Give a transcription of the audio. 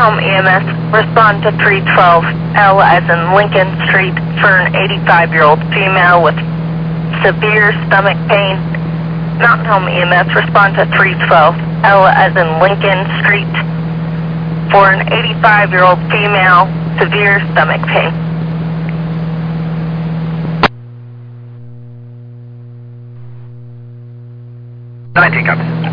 Home EMS, respond to 312 L as in Lincoln Street for an 85-year-old female with severe stomach pain. Mountain Home EMS, respond to 312 L as in Lincoln Street for an 85-year-old female, severe stomach pain. I take up.